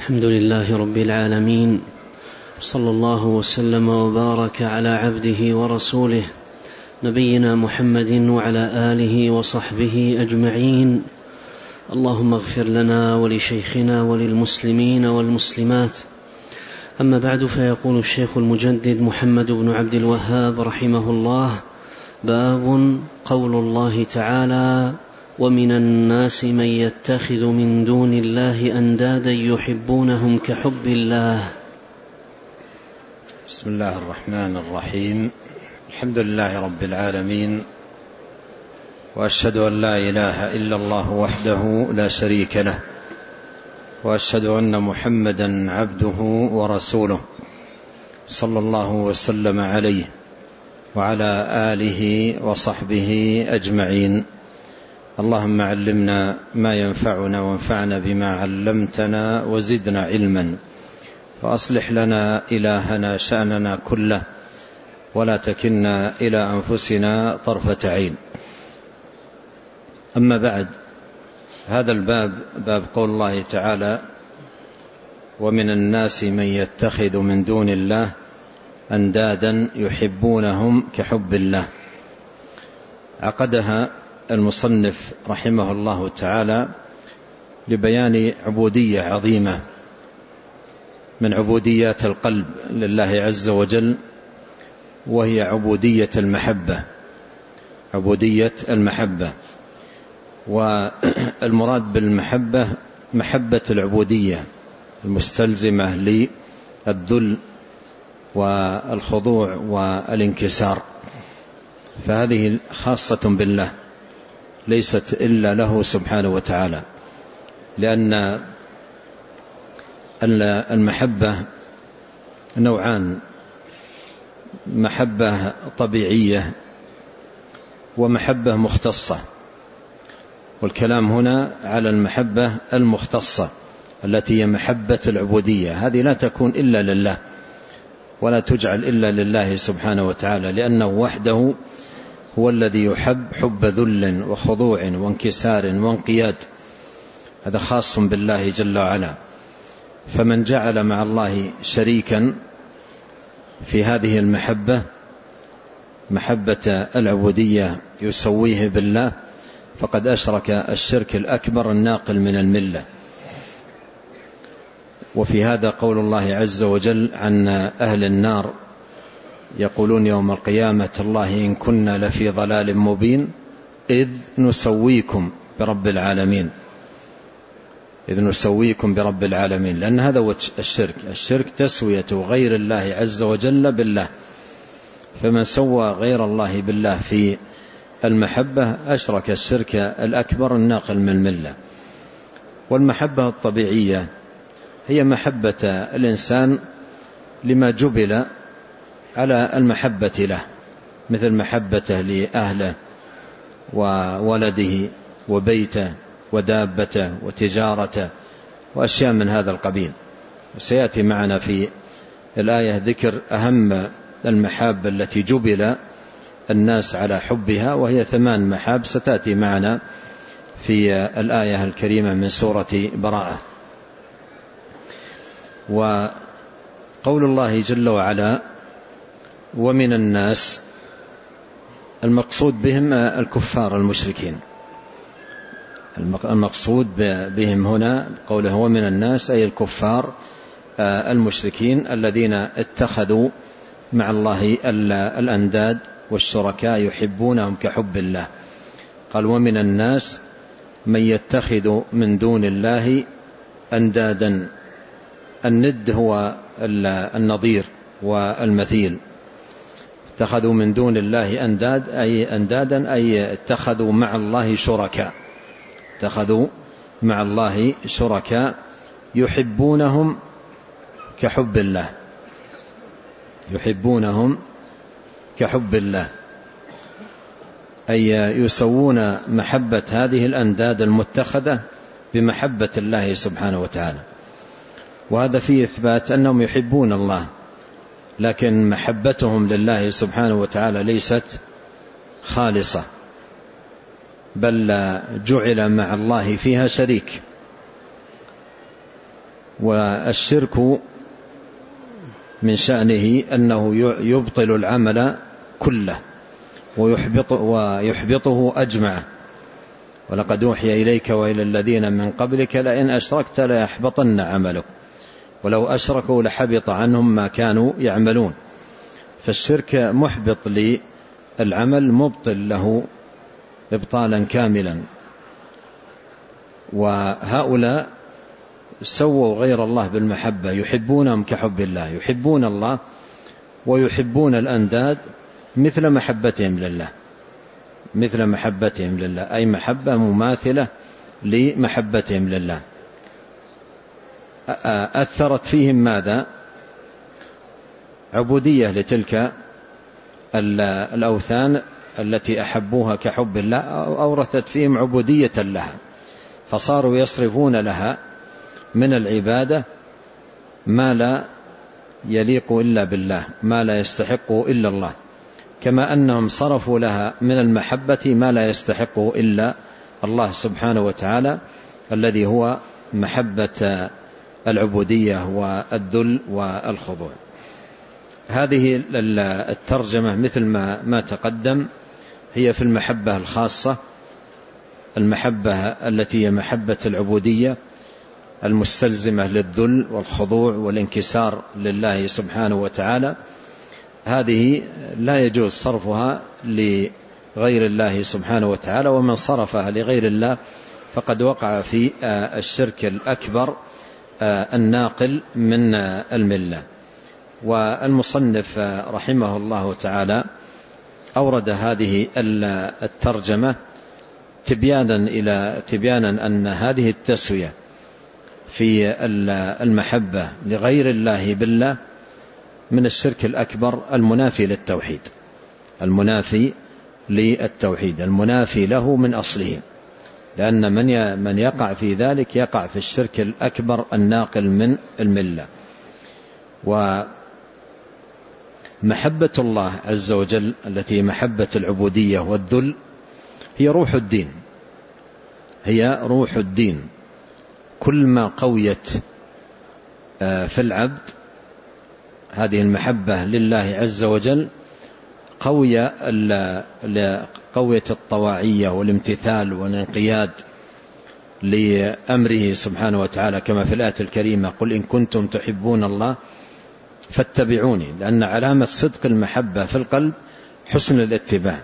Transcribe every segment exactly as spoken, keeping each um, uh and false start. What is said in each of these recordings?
الحمد لله رب العالمين، صلى الله وسلم وبارك على عبده ورسوله نبينا محمد وعلى آله وصحبه أجمعين. اللهم اغفر لنا ولشيخنا وللمسلمين والمسلمات. أما بعد، فيقول الشيخ المجدد محمد بن عبد الوهاب رحمه الله: باب قول الله تعالى: ومن الناس من يتخذ من دون الله أندادا يحبونهم كحب الله. بسم الله الرحمن الرحيم. الحمد لله رب العالمين، وأشهد أن لا إله إلا الله وحده لا شريك له، وأشهد أن محمدا عبده ورسوله، صلى الله وسلم عليه وعلى آله وصحبه أجمعين. اللهم علمنا ما ينفعنا وانفعنا بما علمتنا وزدنا علما، وأصلح لنا إلهنا شأننا كله، ولا تكلنا إلى أنفسنا طرفة عين. أما بعد، هذا الباب باب قول الله تعالى: ومن الناس من يتخذ من دون الله أندادا يحبونهم كحب الله. عقدها المصنف رحمه الله تعالى لبيان عبودية عظيمة من عبوديات القلب لله عز وجل، وهي عبودية المحبة. عبودية المحبة، والمراد بالمحبة محبة العبودية المستلزمة للذل والخضوع والانكسار، فهذه خاصة بالله، ليست إلا له سبحانه وتعالى، لأن المحبة نوعان: محبة طبيعية ومحبة مختصة. والكلام هنا على المحبة المختصة التي هي محبة العبودية، هذه لا تكون إلا لله ولا تجعل إلا لله سبحانه وتعالى، لأنه وحده هو الذي يحب حب ذل وخضوع وانكسار وانقياد، هذا خاص بالله جل وعلا. فمن جعل مع الله شريكا في هذه المحبة، محبة العبودية، يسويه بالله، فقد أشرك الشرك الأكبر الناقل من الملة. وفي هذا قول الله عز وجل عن أهل النار: يقولون يوم القيامة: الله إن كنا لفي ضلال مبين إذ نسويكم برب العالمين. إذ نسويكم برب العالمين، لأن هذا هو الشرك. الشرك تسوية غير الله عز وجل بالله، فمن سوى غير الله بالله في المحبة أشرك الشرك الأكبر الناقل من الملة. والمحبة الطبيعية هي محبة الإنسان لما جبل على المحبة له، مثل محبته لأهله وولده وبيته ودابته وتجارته وأشياء من هذا القبيل. وسيأتي معنا في الآية ذكر أهم المحاب التي جبل الناس على حبها، وهي ثمان محاب ستأتي معنا في الآية الكريمة من سورة براءة. وقول الله جل وعلا: ومن الناس، المقصود بهم الكفار المشركين. المقصود بهم هنا قوله ومن الناس أي الكفار المشركين الذين اتخذوا مع الله الأنداد والشركاء يحبونهم كحب الله. قال: ومن الناس من يتخذ من دون الله أندادا. الند هو النظير والمثيل. اتخذوا من دون الله أنداد أي أندادا أي اتخذوا مع الله شركاء. اتخذوا مع الله شركاء يحبونهم كحب الله. يحبونهم كحب الله أي يسوون محبة هذه الأنداد المتخذة بمحبة الله سبحانه وتعالى. وهذا فيه إثبات أنهم يحبون الله، لكن محبتهم لله سبحانه وتعالى ليست خالصة، بل جعل مع الله فيها شريك. والشرك من شأنه أنه يبطل العمل كله ويحبط ويحبطه أجمعه. ولقد أوحي إليك وإلى الذين من قبلك لئن أشركت ليحبطن عملك ولو أشركوا لحبط عنهم ما كانوا يعملون. فالشرك محبط للعمل مبطل له إبطالا كاملا. وهؤلاء سووا غير الله بالمحبة، يحبونهم كحب الله، يحبون الله ويحبون الأنداد مثل محبتهم لله، مثل محبتهم لله، أي محبة مماثلة لمحبتهم لله. أثرت فيهم ماذا؟ عبودية لتلك الأوثان التي أحبوها كحب الله، أورثت فيهم عبودية لها، فصاروا يصرفون لها من العبادة ما لا يليق إلا بالله، ما لا يستحق إلا الله، كما أنهم صرفوا لها من المحبة ما لا يستحق إلا الله سبحانه وتعالى، الذي هو محبة العبودية والذل والخضوع. هذه الترجمة مثل ما ما تقدم هي في المحبة الخاصة، المحبة التي هي محبة العبودية المستلزمة للذل والخضوع والانكسار لله سبحانه وتعالى. هذه لا يجوز صرفها لغير الله سبحانه وتعالى، ومن صرفها لغير الله فقد وقع في الشرك الأكبر الناقل من الملة. والمصنف رحمه الله تعالى أورد هذه الترجمة تبيانا إلى تبيانا أن هذه التسوية في المحبة لغير الله بالله من الشرك الأكبر المنافي للتوحيد، المنافي للتوحيد، المنافي له من أصله، لأن من من يقع في ذلك يقع في الشرك الأكبر الناقل من الملة. ومحبة الله عز وجل التي محبة العبودية والذل هي روح الدين، هي روح الدين. كل ما قويت في العبد هذه المحبة لله عز وجل قوية قوية الطواعية والامتثال والانقياد لأمره سبحانه وتعالى، كما في الآية الكريمة قل إن كنتم تحبون الله فاتبعوني، لأن علامة صدق المحبة في القلب حسن الاتباع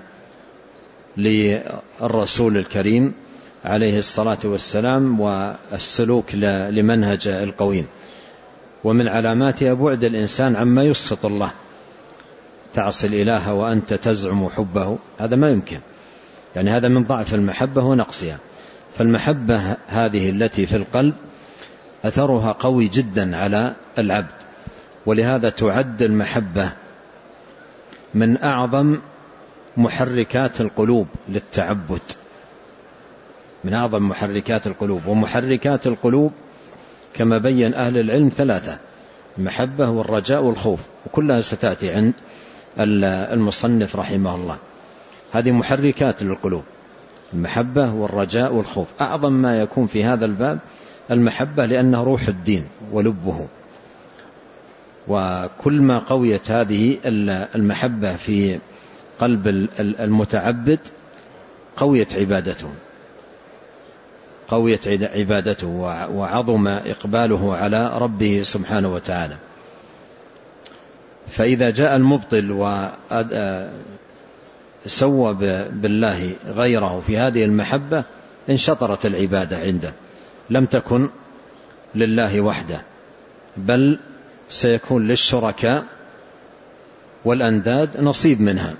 للرسول الكريم عليه الصلاة والسلام والسلوك لمنهج القويم. ومن علاماتها بعد الإنسان عما يسخط الله، تعصي الإله وأنت تزعم حبه، هذا ما يمكن، يعني هذا من ضعف المحبة ونقصها. فالمحبة هذه التي في القلب أثرها قوي جدا على العبد، ولهذا تعد المحبة من أعظم محركات القلوب للتعبد، من أعظم محركات القلوب. ومحركات القلوب كما بين أهل العلم ثلاثة: المحبة والرجاء والخوف، وكلها ستأتي عند المصنف رحمه الله. هذه محركات للقلوب، المحبة والرجاء والخوف. أعظم ما يكون في هذا الباب المحبة، لأنه روح الدين ولبه. وكل ما قويت هذه المحبة في قلب المتعبد قويت عبادته، قويت عبادته وعظم إقباله على ربه سبحانه وتعالى. فإذا جاء المبطل وسوى بالله غيره في هذه المحبة انشطرت العبادة عنده، لم تكن لله وحده، بل سيكون للشركاء والأنداد نصيب منها،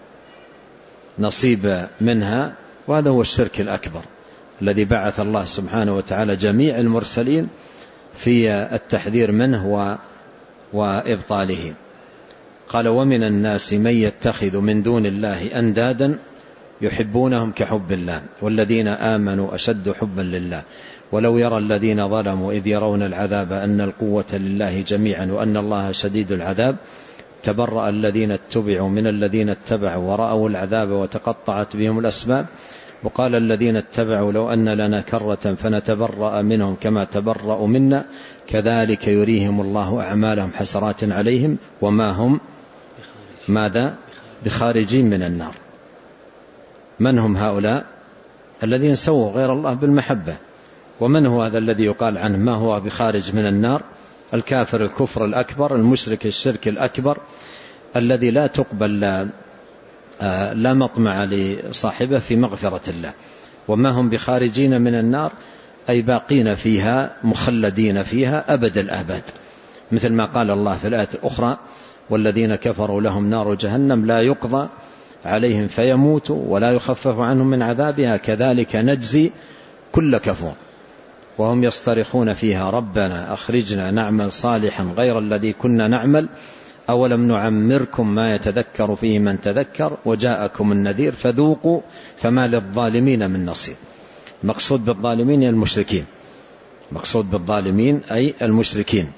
نصيب منها. وهذا هو الشرك الأكبر الذي بعث الله سبحانه وتعالى جميع المرسلين في التحذير منه وإبطاله. قال ومن الناس من يتخذ من دون الله أندادا يحبونهم كحب الله والذين آمنوا أشد حبا لله ولو يرى الذين ظلموا إذ يرون العذاب أن القوة لله جميعا وأن الله شديد العذاب تبرأ الذين اتبعوا من الذين اتبعوا ورأوا العذاب وتقطعت بهم الأسباب وقال الذين اتبعوا لو أن لنا كرة فنتبرأ منهم كما تبرأوا منا كذلك يريهم الله أعمالهم حسرات عليهم وما هم ماذا بخارجين من النار. من هم هؤلاء؟ الذين سووا غير الله بالمحبة. ومن هو هذا الذي يقال عنه ما هو بخارج من النار؟ الكافر الكفر الأكبر، المشرك الشرك الأكبر، الذي لا تقبل لا, لا مطمع لصاحبه في مغفرة الله. وما هم بخارجين من النار أي باقين فيها مخلدين فيها أبد الآباد، مثل ما قال الله في الآية الأخرى والذين كفروا لهم نار جهنم لا يقضى عليهم فيموتوا ولا يخفف عنهم من عذابها كذلك نجزي كل كفور وهم يصطرخون فيها ربنا أخرجنا نعمل صالحا غير الذي كنا نعمل أولم نعمركم ما يتذكر فيه من تذكر وجاءكم النذير فذوقوا فما للظالمين من نصير. مقصود بالظالمين المشركين، مقصود بالظالمين أي المشركين.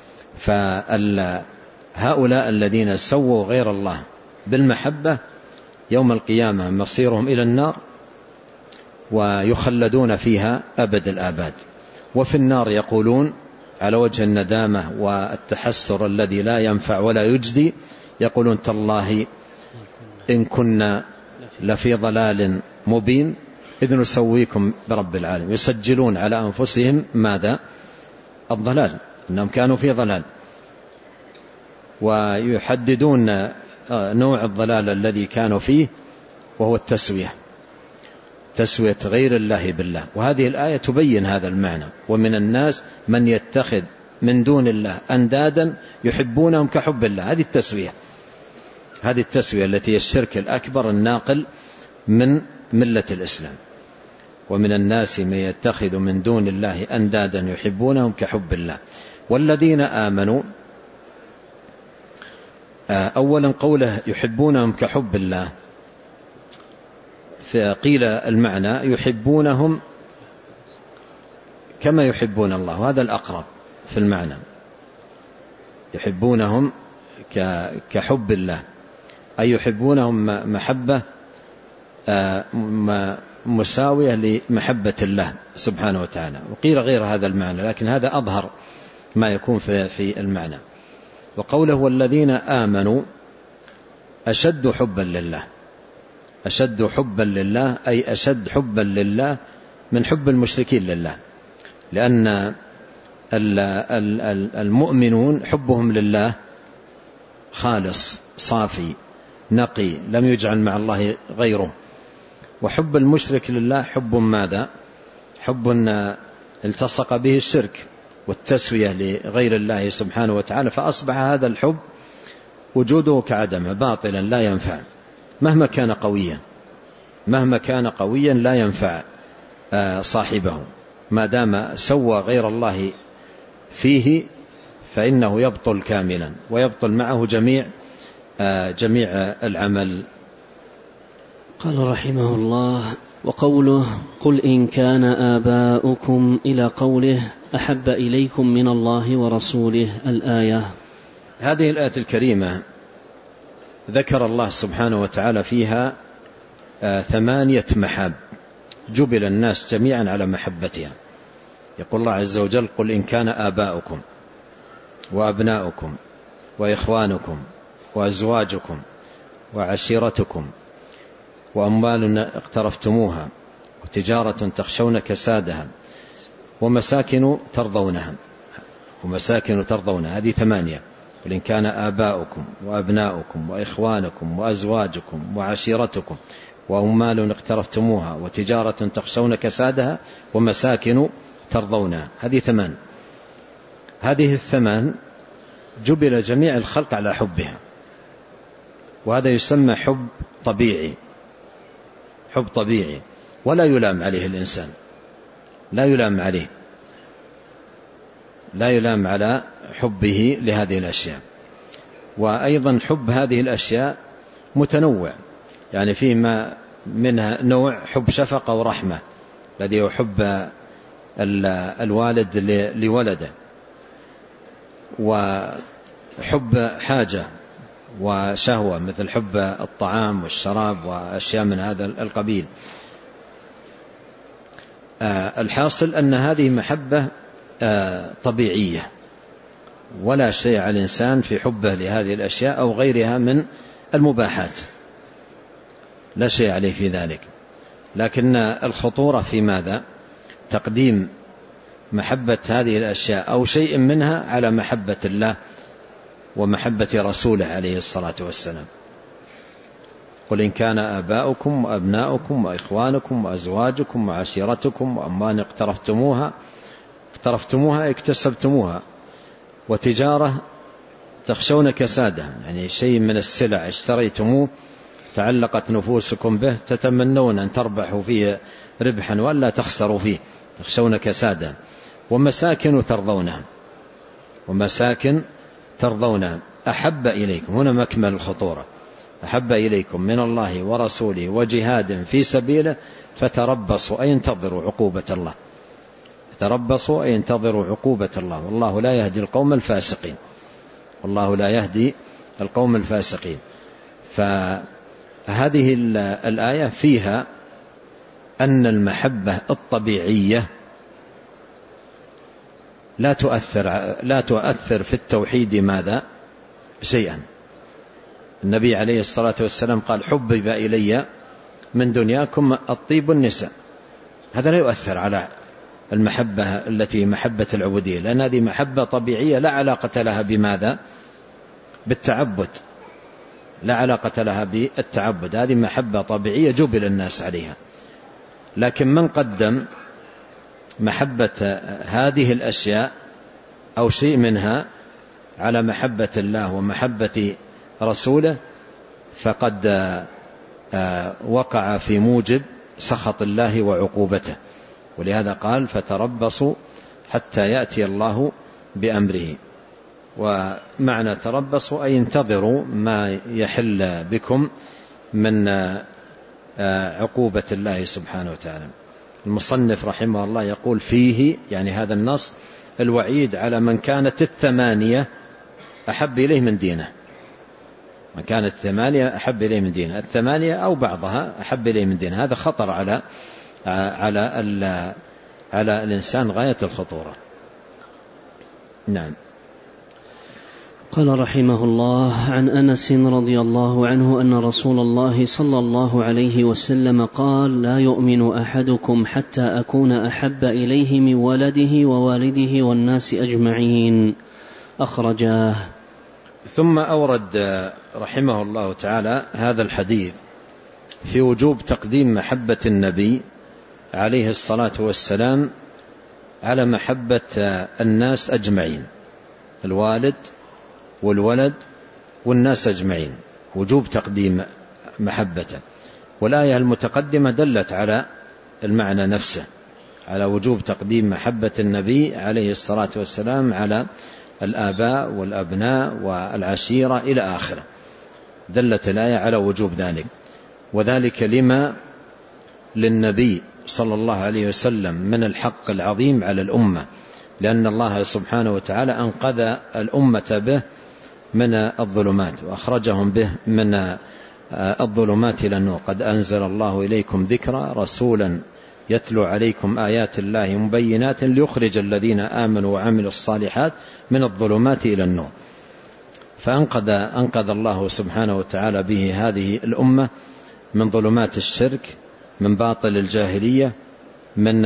فهؤلاء الذين سووا غير الله بالمحبة يوم القيامة مصيرهم إلى النار ويخلدون فيها أبد الآباد. وفي النار يقولون على وجه الندامة والتحسر الذي لا ينفع ولا يجدي، يقولون تالله إن كنا لفي ضلال مبين إذ نسويكم برب العالمين. يسجلون على أنفسهم ماذا؟ الضلال، أنهم كانوا في ضلال، ويحددون نوع الضلال الذي كانوا فيه وهو التسوية، تسوية غير الله بالله. وهذه الآية تبين هذا المعنى. ومن الناس من يتخذ من دون الله أندادا يحبونهم كحب الله. هذه التسوية، هذه التسوية التي هي الشرك الأكبر الناقل من ملة الإسلام. ومن الناس من يتخذ من دون الله أندادا يحبونهم كحب الله. والذين آمنوا، أولا قوله يحبونهم كحب الله، فقيل المعنى يحبونهم كما يحبون الله، وهذا الأقرب في المعنى، يحبونهم كحب الله أي يحبونهم محبة مساوية لمحبة الله سبحانه وتعالى. وقيل غير هذا المعنى، لكن هذا أظهر ما يكون في المعنى. وقوله والذين آمنوا أشد حبا لله، أشد حبا لله أي أشد حبا لله من حب المشركين لله، لأن المؤمنون حبهم لله خالص صافي نقي لم يجعل مع الله غيره. وحب المشرك لله حب ماذا؟ حب التصق به الشرك والتسوية لغير الله سبحانه وتعالى، فأصبح هذا الحب وجوده كعدمه باطلا لا ينفع مهما كان قويا، مهما كان قويا لا ينفع صاحبه ما دام سوى غير الله فيه، فإنه يبطل كاملا ويبطل معه جميع جميع العمل. قال رحمه الله: وقوله قل إن كان آباؤكم إلى قوله أحب إليكم من الله ورسوله الآية. هذه الآية الكريمة ذكر الله سبحانه وتعالى فيها ثمانية محاب جبل الناس جميعا على محبتها. يقول الله عز وجل: قل إن كان آباؤكم وأبناؤكم وإخوانكم وأزواجكم وعشيرتكم وأموال اقترفتموها وتجارة تخشون كسادها ومساكن ترضونها ومساكن ترضونها هذه ثمانية. قل إن كان آباؤكم وأبناؤكم وإخوانكم وأزواجكم وعشيرتكم وأموال اقترفتموها وتجارة تخشون كسادها ومساكن ترضونها هذه ثمان. هذه الثمان جبل جميع الخلق على حبها، وهذا يسمى حب طبيعي، حب طبيعي ولا يلام عليه الإنسان، لا يلام عليه، لا يلام على حبه لهذه الأشياء. وأيضا حب هذه الأشياء متنوع، يعني فيما منها نوع حب شفقة ورحمة الذي يحب الوالد لولده، وحب حاجة وشهوة مثل حب الطعام والشراب وأشياء من هذا القبيل. الحاصل أن هذه محبة طبيعية، ولا شيء على الإنسان في حبه لهذه الأشياء أو غيرها من المباحات، لا شيء عليه في ذلك. لكن الخطورة في ماذا؟ تقديم محبة هذه الأشياء أو شيء منها على محبة الله ومحبة رسوله عليه الصلاة والسلام. قل إن كان آباؤكم وأبناؤكم وإخوانكم وأزواجكم وعشيرتكم وأموال اقترفتموها اقترفتموها اكتسبتموها وتجارة تخشون كسادها، يعني شيء من السلع اشتريتموه تعلقت نفوسكم به تتمنون أن تربحوا فيه ربحا ولا تخسروا فيه تخشون كسادها، ومساكن ترضونها ومساكن ترضونها أحب إليكم، هنا مكمل الخطورة، أحب إليكم من الله ورسوله وجهاد في سبيله فتربصوا أي انتظروا عقوبة الله، تربصوا أي انتظروا عقوبة الله، والله لا يهدي القوم الفاسقين، والله لا يهدي القوم الفاسقين. فهذه الآية فيها أن المحبة الطبيعية لا تؤثر لا تؤثر في التوحيد ماذا شيئا. النبي عليه الصلاة والسلام قال حبب إلي من دنياكم الطيب والنساء، هذا لا يؤثر على المحبة التي محبة العبودية، لأن هذه محبة طبيعية لا علاقة لها بماذا؟ بالتعبد، لا علاقة لها بالتعبد، هذه محبة طبيعية جبل الناس عليها. لكن من قدم محبة هذه الأشياء أو شيء منها على محبة الله ومحبة رسوله فقد وقع في موجب سخط الله وعقوبته، ولهذا قال فتربصوا حتى يأتي الله بأمره. ومعنى تربصوا أي انتظروا ما يحل بكم من عقوبة الله سبحانه وتعالى. المصنف رحمه الله يقول فيه، يعني هذا النص، الوعيد على من كانت الثمانية أحب إليه من دينه، من كانت الثمانية أحب إليه من دينه، الثمانية أو بعضها أحب إليه من دينه، هذا خطر على على على الإنسان غاية الخطورة. نعم. قال رحمه الله عن أنس رضي الله عنه أن رسول الله صلى الله عليه وسلم قال لا يؤمن أحدكم حتى أكون أحب إليه من ولده ووالده والناس أجمعين، أخرجاه. ثم أورد رحمه الله تعالى هذا الحديث في وجوب تقديم محبة النبي عليه الصلاة والسلام على محبة الناس أجمعين، الوالد والولد والناس أجمعين، وجوب تقديم محبته. والآية المتقدمة دلت على المعنى نفسه، على وجوب تقديم محبة النبي عليه الصلاة والسلام على الآباء والأبناء والعشيرة إلى آخره، دلت الآية على وجوب ذلك. وذلك لما للنبي صلى الله عليه وسلم من الحق العظيم على الأمة، لأن الله سبحانه وتعالى أنقذ الأمة به من الظلمات وأخرجهم به من الظلمات إلى النور. قد أنزل الله إليكم ذكرا رسولا يتلو عليكم آيات الله مبينات ليخرج الذين آمنوا وعملوا الصالحات من الظلمات إلى النور. فأنقذ أنقذ الله سبحانه وتعالى به هذه الأمة من ظلمات الشرك، من باطل الجاهلية، من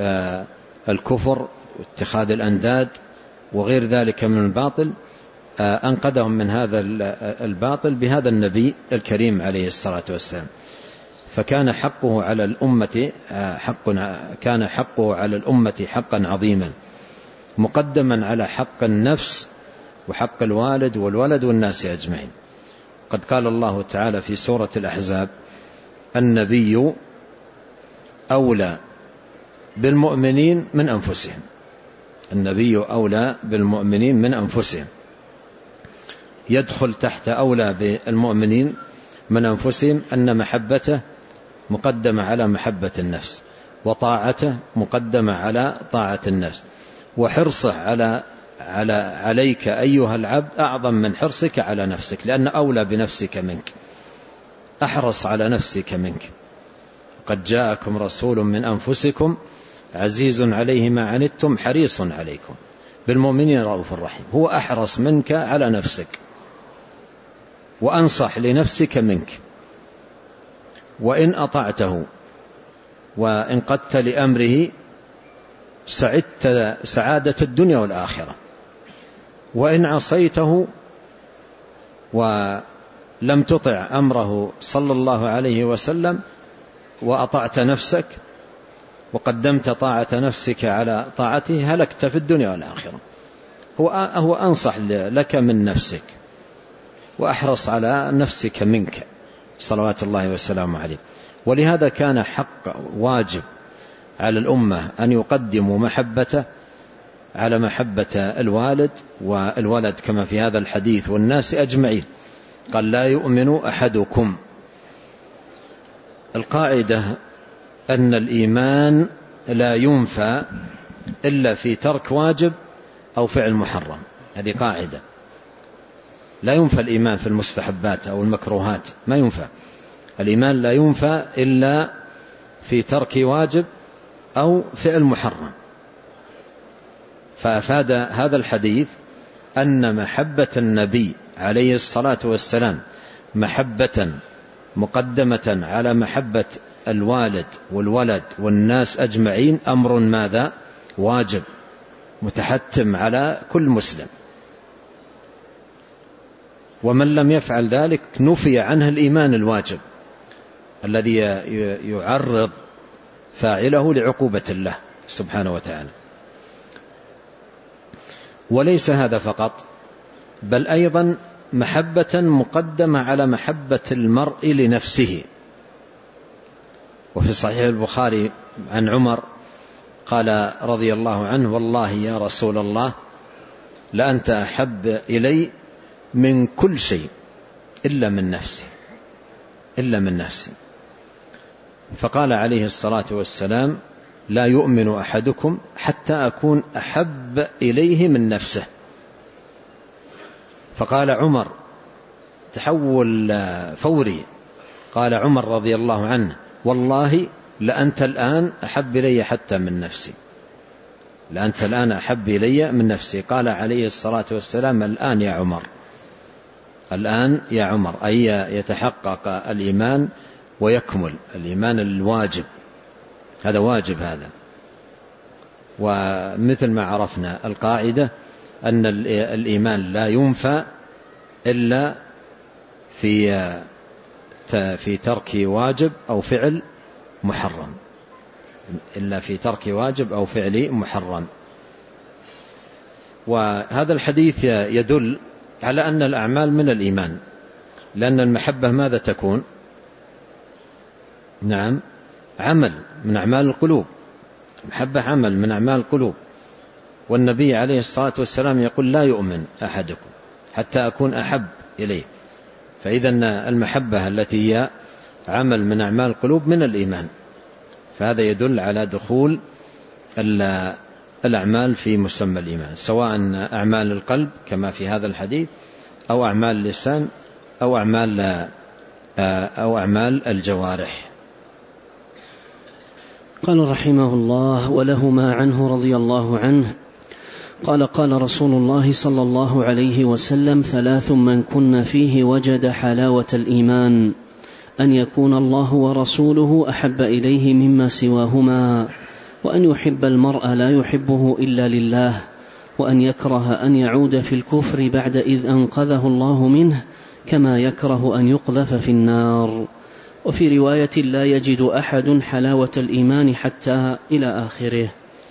الكفر واتخاذ الأنداد وغير ذلك من الباطل، أنقذهم من هذا الباطل بهذا النبي الكريم عليه الصلاة والسلام. فكان حقه على الأمة حق كان حقه على الأمة حقا عظيما، مقدما على حق النفس وحق الوالد والولد والناس أجمعين. قد قال الله تعالى في سورة الأحزاب النبي أولى بالمؤمنين من أنفسهم، النبي أولى بالمؤمنين من أنفسهم، يدخل تحت أولى بالمؤمنين من أنفسهم أن محبته مقدمة على محبة النفس، وطاعته مقدمة على طاعة النفس، وحرصه على على عليك أيها العبد أعظم من حرصك على نفسك، لأن أولى بنفسك منك، أحرص على نفسك منك. قد جاءكم رسول من أنفسكم عزيز عليه ما عنتم حريص عليكم بالمؤمنين رؤوف رحيم. هو أحرص منك على نفسك وأنصح لنفسك منك، وإن أطعته وانقدت لأمره سعدت سعادة الدنيا والآخرة، وإن عصيته ولم تطع أمره صلى الله عليه وسلم وأطعت نفسك وقدمت طاعة نفسك على طاعته هلكت في الدنيا والآخرة. هو هو أنصح لك من نفسك وأحرص على نفسك منك صلوات الله وسلامه عليه. ولهذا كان حق واجب على الأمة أن يقدموا محبته على محبة الوالد والولد كما في هذا الحديث والناس أجمعين. قال لا يؤمن أحدكم. القاعدة أن الإيمان لا ينفى إلا في ترك واجب أو فعل محرم. هذه قاعدة، لا ينفى الإيمان في المستحبات أو المكروهات، ما ينفى الإيمان، لا ينفى إلا في ترك واجب أو فعل محرم. فأفاد هذا الحديث أن محبة النبي عليه الصلاة والسلام محبة مقدمة على محبة الوالد والولد والناس أجمعين أمر ماذا؟ واجب متحتم على كل مسلم، ومن لم يفعل ذلك نفي عنه الإيمان الواجب الذي يعرض فاعله لعقوبة الله سبحانه وتعالى. وليس هذا فقط، بل أيضا محبة مقدمة على محبة المرء لنفسه. وفي صحيح البخاري عن عمر قال رضي الله عنه والله يا رسول الله لأنت أحب إلي من كل شيء إلا من نفسي إلا من نفسي. فقال عليه الصلاة والسلام لا يؤمن أحدكم حتى أكون أحب إليه من نفسه. فقال عمر تحول فوري، قال عمر رضي الله عنه والله لأنت الآن أحب إلي حتى من نفسي، لأنت الآن أحب إلي من نفسي. قال عليه الصلاة والسلام الآن يا عمر، الآن يا عمر، أي يتحقق الإيمان ويكمل الإيمان الواجب، هذا واجب هذا. ومثل ما عرفنا القاعدة أن الإيمان لا ينفى إلا في في ترك واجب أو فعل محرم، إلا في ترك واجب أو فعل محرم. وهذا الحديث يدل على أن الأعمال من الإيمان، لأن المحبة ماذا تكون؟ نعم عمل من أعمال القلوب، المحبة عمل من أعمال القلوب. والنبي عليه الصلاة والسلام يقول لا يؤمن أحدكم حتى أكون أحب إليه. فإذا المحبة التي هي عمل من أعمال القلوب من الإيمان، فهذا يدل على دخول الأعمال في مسمى الإيمان، سواء أعمال القلب كما في هذا الحديث أو أعمال اللسان أو أعمال أو أعمال الجوارح. قال رحمه الله ولهما عنه رضي الله عنه قال قال رسول الله صلى الله عليه وسلم ثلاث من كن فيه وجد حلاوة الإيمان أن يكون الله ورسوله أحب إليه مما سواهما، وأن يحب المرء لا يحبه إلا لله، وأن يكره أن يعود في الكفر بعد إذ أنقذه الله منه كما يكره أن يقذف في النار. وفي رواية لا يجد أحد حلاوة الإيمان حتى إلى آخره.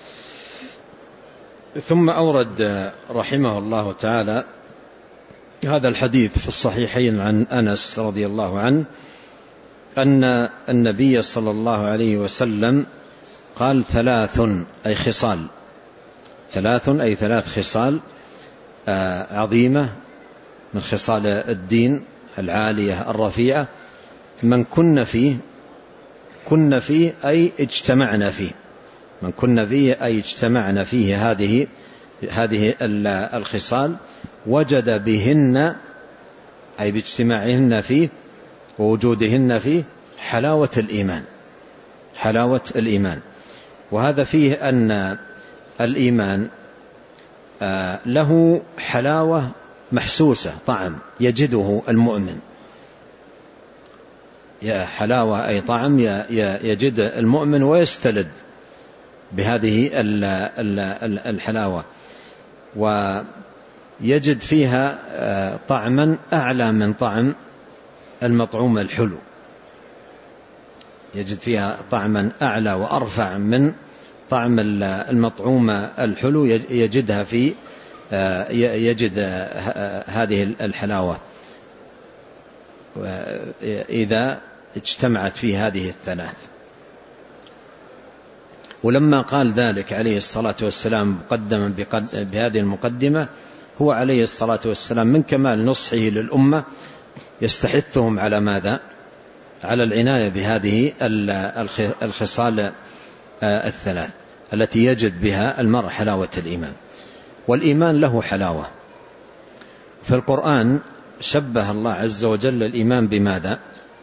ثم أورد رحمه الله تعالى هذا الحديث في الصحيحين عن أنس رضي الله عنه أن النبي صلى الله عليه وسلم قال ثلاث أي خصال، ثلاث أي ثلاث خصال عظيمة من خصال الدين العالية الرفيعة، من كن فيه كن فيه أي اجتمعنا فيه، من كن فيه أي اجتمعنا فيه هذه هذه الخصال وجد بهن أي باجتماعهن فيه ووجودهن فيه حلاوة الإيمان، حلاوة الإيمان. وهذا فيه أن الإيمان له حلاوة محسوسة، طعم يجده المؤمن، يا حلاوة أي طعم يجد المؤمن ويستلذ بهذه الحلاوة، ويجد فيها طعما أعلى من طعم المطعوم الحلو، يجد فيها طعما أعلى وأرفع من طعم المطعوم الحلو، يجدها في يجد هذه الحلاوة إذا اجتمعت في هذه الثلاث. ولما قال ذلك عليه الصلاة والسلام مقدما بهذه المقدمة، هو عليه الصلاة والسلام من كمال نصحه للأمة يستحثهم على ماذا؟ على العناية بهذه الخصال الثلاث التي يجد بها المرء حلاوة الإيمان. والإيمان له حلاوة. في القرآن شبه الله عز وجل الإيمان بماذا؟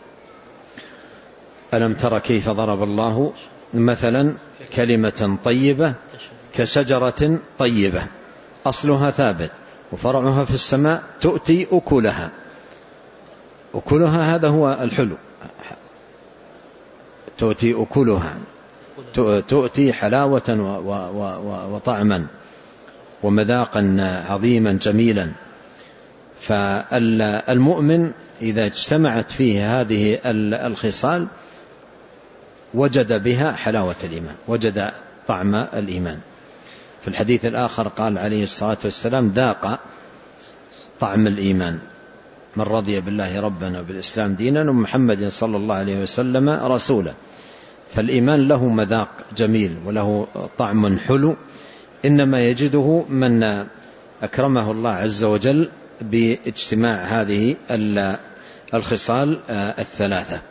ألم تر كيف ضرب الله مثلا كلمة طيبة كشجرة طيبة أصلها ثابت وفرعها في السماء تؤتي أكلها. أكلها هذا هو الحلو، تؤتي أكلها، تؤتي حلاوة وطعما ومذاقا عظيما جميلا. فالمؤمن إذا اجتمعت فيه هذه الخصال وجد بها حلاوة الإيمان، وجد طعم الإيمان. في الحديث الآخر قال عليه الصلاة والسلام ذاق طعم الإيمان من رضي بالله ربنا وبالإسلام دينا ومحمد صلى الله عليه وسلم رسولا. فالإيمان له مذاق جميل وله طعم حلو، إنما يجده من أكرمه الله عز وجل باجتماع هذه الخصال الثلاثة.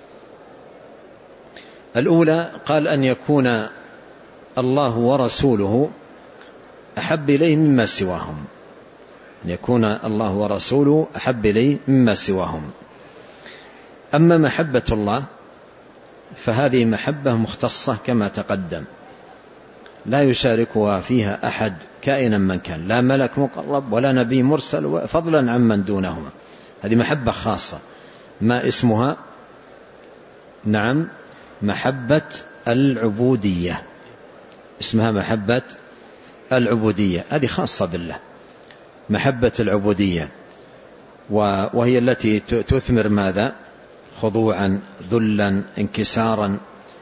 الأولى قال أن يكون الله ورسوله أحب إليه مما سواهم، أن يكون الله ورسوله أحب إليه مما سواهم. أما محبة الله فهذه محبة مختصة كما تقدم، لا يشاركها فيها أحد كائنا من كان، لا ملك مقرب ولا نبي مرسل فضلا عن من دونهما. هذه محبة خاصة. ما اسمها؟ نعم، محبة العبودية، اسمها محبة العبودية، هذه خاصة بالله، محبة العبودية، وهي التي تثمر ماذا؟ خضوعا، ذلا، انكسارا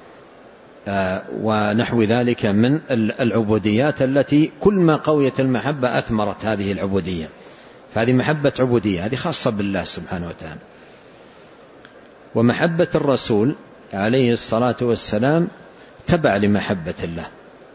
ونحو ذلك من العبوديات التي كل ما قويت المحبة أثمرت هذه العبودية. فهذه محبة عبودية، هذه خاصة بالله سبحانه وتعالى. ومحبة الرسول عليه الصلاة والسلام تبع لمحبة الله،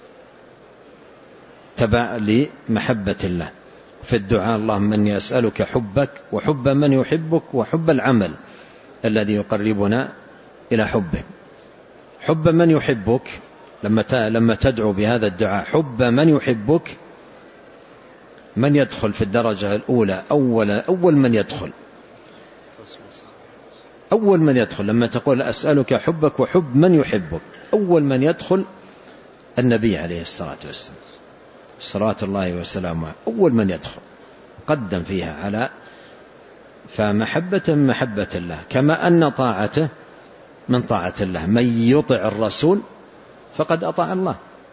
تبع لمحبة الله. في الدعاء اللهم إني أسألك حبك وحب من يحبك وحب العمل الذي يقربنا إلى حبك. حب من يحبك، لما لما تدعو بهذا الدعاء حب من يحبك، من يدخل في الدرجة الأولى؟ أول أول من يدخل أول من يدخل لما تقول أسألك حبك وحب من يحبك، أول من يدخل النبي عليه الصلاة والسلام صلوات الله وسلامه، أول من يدخل قدم فيها على. فمحبة من محبة الله، كما أن طاعته من طاعة الله. من يطع الرسول فقد أطاع الله،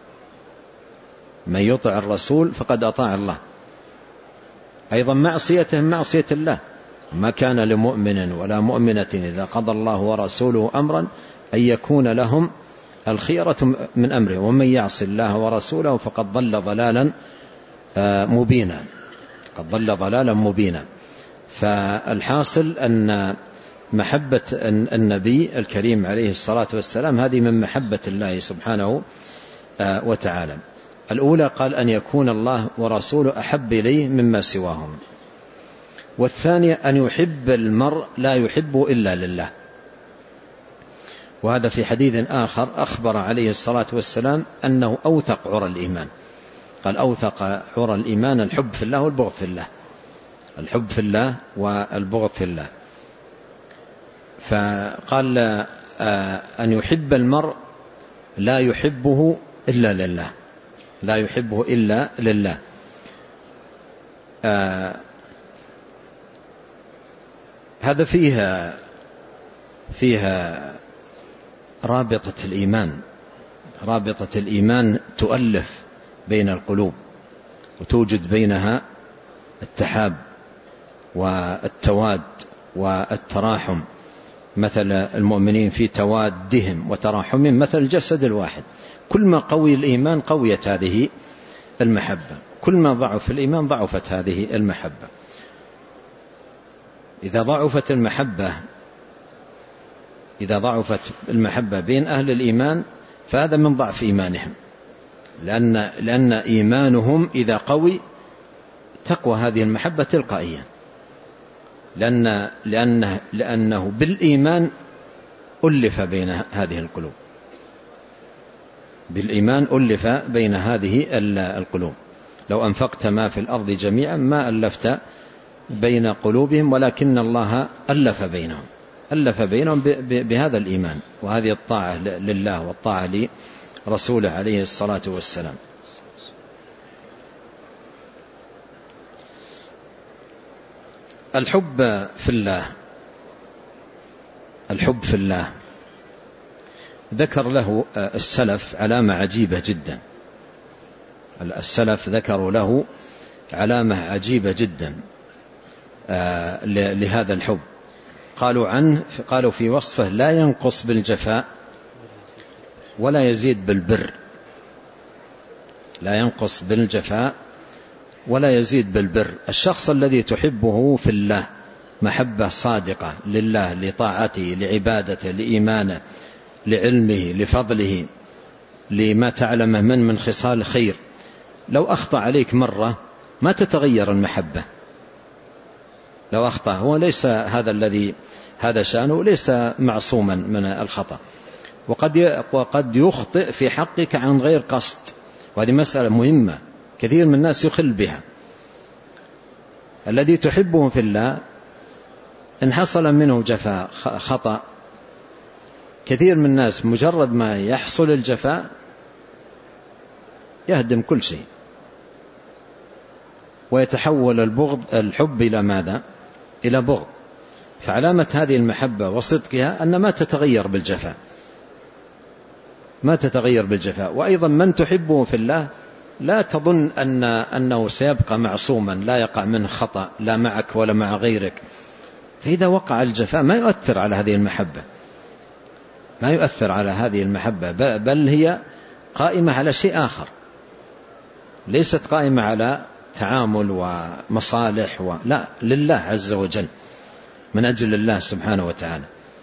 من يطع الرسول فقد أطاع الله. أيضا معصيته من معصية الله. ما كان لمؤمن ولا مؤمنة إذا قضى الله ورسوله أمرا أن يكون لهم الخيرة من أمره ومن يعص الله ورسوله فقد ضل ضلالا مبينا، قد ضل ضلالا مبينا. فالحاصل أن محبة النبي الكريم عليه الصلاة والسلام هذه من محبة الله سبحانه وتعالى. الأولى قال أن يكون الله ورسوله أحب إليه مما سواهم. والثانية أن يحب المرء لا يحب إلا لله. وهذا في حديث آخر أخبر عليه الصلاة والسلام أنه أوثق عرى الإيمان، قال أوثق عرى الإيمان الحب في الله والبغض في الله، الحب في الله والبغض في الله. فقال أن يحب المرء لا يحبه إلا لله، لا يحبه إلا لله. آه هذا فيها فيها رابطة الإيمان، رابطة الإيمان تؤلف بين القلوب وتوجد بينها التحاب والتواد والتراحم، مثل المؤمنين في توادهم وتراحمهم مثل الجسد الواحد. كل ما قوي الإيمان قويت هذه المحبة، كل ما ضعف الإيمان ضعفت هذه المحبة. إذا ضعفت المحبة إذا ضعفت المحبة بين أهل الإيمان فهذا من ضعف إيمانهم، لأن, لأن إيمانهم إذا قوي تقوى هذه المحبة تلقائيا، لأن لأنه, لأنه بالإيمان ألف بين هذه القلوب، بالإيمان ألف بين هذه القلوب. لو أنفقت ما في الأرض جميعا ما ألفت بين قلوبهم ولكن الله ألف بينهم، ألف بينهم بهذا الإيمان وهذه الطاعة لله والطاعة لرسوله عليه الصلاة والسلام. الحب في الله، الحب في الله ذكر له السلف علامة عجيبة جدا، السلف ذكروا له علامة عجيبة جدا لهذا الحب. قالوا عنه قالوا في وصفه لا ينقص بالجفاء ولا يزيد بالبر، لا ينقص بالجفاء ولا يزيد بالبر. الشخص الذي تحبه في الله محبة صادقة لله، لطاعته، لعبادته، لإيمانه، لعلمه، لفضله، لما تعلمه من من خصال خير، لو أخطأ عليك مرة ما تتغير المحبة. لو أخطأ هو ليس هذا الذي هذا شأنه، ليس معصوما من الخطأ، وقد وقد يخطئ في حقك عن غير قصد، وهذه مسألة مهمة كثير من الناس يخل بها. الذي تحبه في الله إن حصل منه جفاء خطأ، كثير من الناس مجرد ما يحصل الجفاء يهدم كل شيء ويتحول البغض الحب إلى ماذا؟ إلى بغض. فعلامة هذه المحبة وصدقها أن ما تتغير بالجفاء، ما تتغير بالجفاء. وأيضا من تحبه في الله لا تظن أن أنه سيبقى معصوما لا يقع منه خطأ لا معك ولا مع غيرك، فإذا وقع الجفاء ما يؤثر على هذه المحبة، ما يؤثر على هذه المحبة، بل هي قائمة على شيء آخر، ليست قائمة على تعامل ومصالح و... لا، لله عز وجل، من أجل الله سبحانه وتعالى.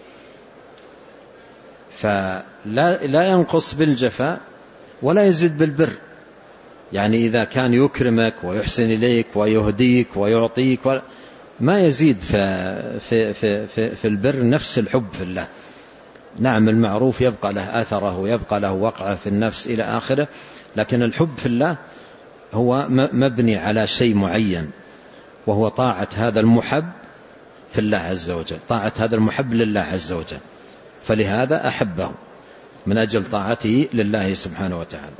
فلا لا ينقص بالجفاء ولا يزيد بالبر. يعني إذا كان يكرمك ويحسن إليك ويهديك ويعطيك و... ما يزيد في, في, في, في, في البر نفس الحب في الله. نعم المعروف يبقى له أثره ويبقى له وقعه في النفس إلى آخره، لكن الحب في الله هو مبني على شيء معين، وهو طاعة هذا المحب في الله عز وجل، طاعة هذا المحب لله عز وجل، فلهذا أحبه من أجل طاعته لله سبحانه وتعالى.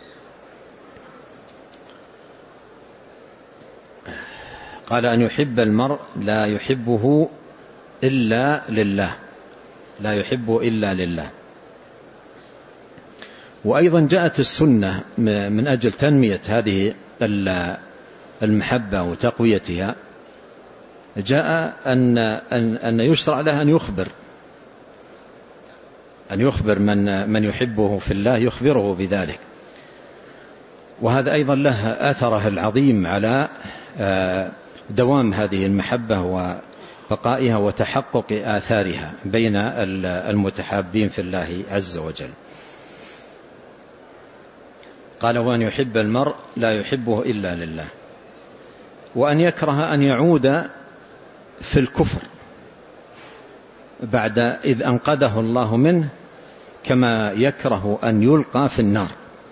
قال أن يحب المرء لا يحبه إلا لله، لا يحبه إلا لله. وأيضا جاءت السنة من أجل تنمية هذه المحبة وتقويتها، جاء أن, أن, أن يشرع له أن يخبر أن يخبر من, من يحبه في الله، يخبره بذلك. وهذا أيضا له أثره العظيم على دوام هذه المحبة وبقائها وتحقق آثارها بين المتحابين في الله عز وجل. قال وأن يحب المرء لا يحبه إلا لله، وأن يكره أن يعود في الكفر بعد إذ أنقذه الله منه، كما يكره أن يلقى في النار